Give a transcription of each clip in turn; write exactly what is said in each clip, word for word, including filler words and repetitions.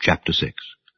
Chapter six.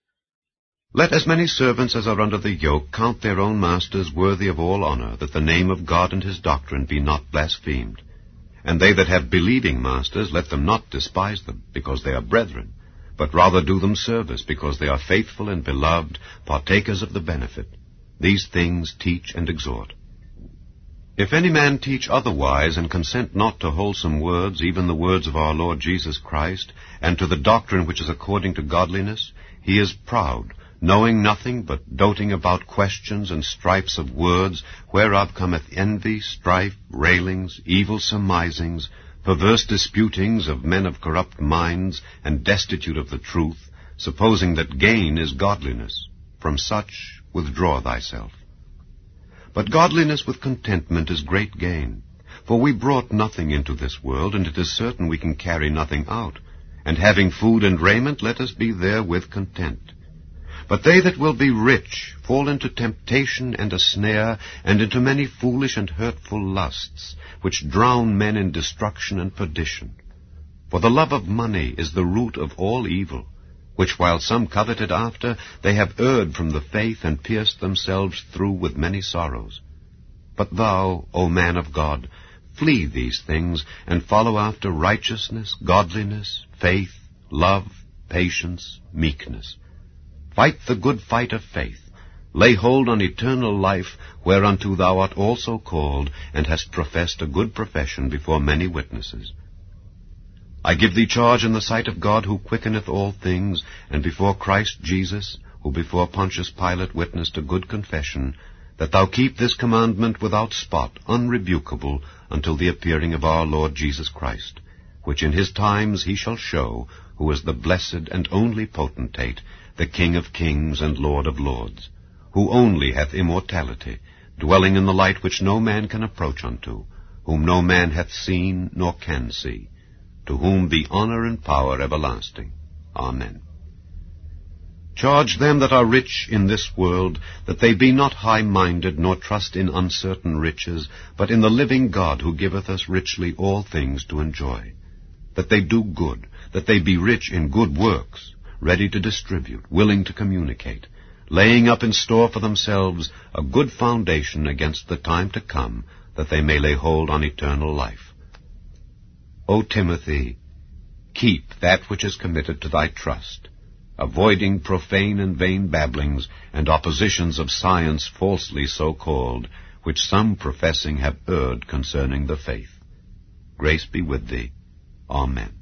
Let as many servants as are under the yoke count their own masters worthy of all honor, that the name of God and his doctrine be not blasphemed. And they that have believing masters, let them not despise them, because they are brethren, but rather do them service, because they are faithful and beloved, partakers of the benefit. These things teach and exhort. If any man teach otherwise, and consent not to wholesome words, even the words of our Lord Jesus Christ, and to the doctrine which is according to godliness, he is proud, knowing nothing, but doting about questions and strifes of words, whereof cometh envy, strife, railings, evil surmisings, perverse disputings of men of corrupt minds, and destitute of the truth, supposing that gain is godliness. From such withdraw thyself. But godliness with contentment is great gain. For we brought nothing into this world, and it is certain we can carry nothing out. And having food and raiment, let us be therewith content. But they that will be rich fall into temptation and a snare, and into many foolish and hurtful lusts, which drown men in destruction and perdition. For the love of money is the root of all evil, which while some coveted after, they have erred from the faith, and pierced themselves through with many sorrows. But thou, O man of God, flee these things, and follow after righteousness, godliness, faith, love, patience, meekness. Fight the good fight of faith. Lay hold on eternal life, whereunto thou art also called, and hast professed a good profession before many witnesses. I give thee charge in the sight of God, who quickeneth all things, and before Christ Jesus, who before Pontius Pilate witnessed a good confession, that thou keep this commandment without spot, unrebukable, until the appearing of our Lord Jesus Christ, which in his times he shall show, who is the blessed and only potentate, the King of kings and Lord of lords, who only hath immortality, dwelling in the light which no man can approach unto, whom no man hath seen nor can see, to whom be honor and power everlasting. Amen. Charge them that are rich in this world, that they be not high-minded, nor trust in uncertain riches, but in the living God, who giveth us richly all things to enjoy. That they do good, that they be rich in good works, ready to distribute, willing to communicate, laying up in store for themselves a good foundation against the time to come, that they may lay hold on eternal life. O Timothy, keep that which is committed to thy trust, avoiding profane and vain babblings, and oppositions of science falsely so called, which some professing have erred concerning the faith. Grace be with thee. Amen.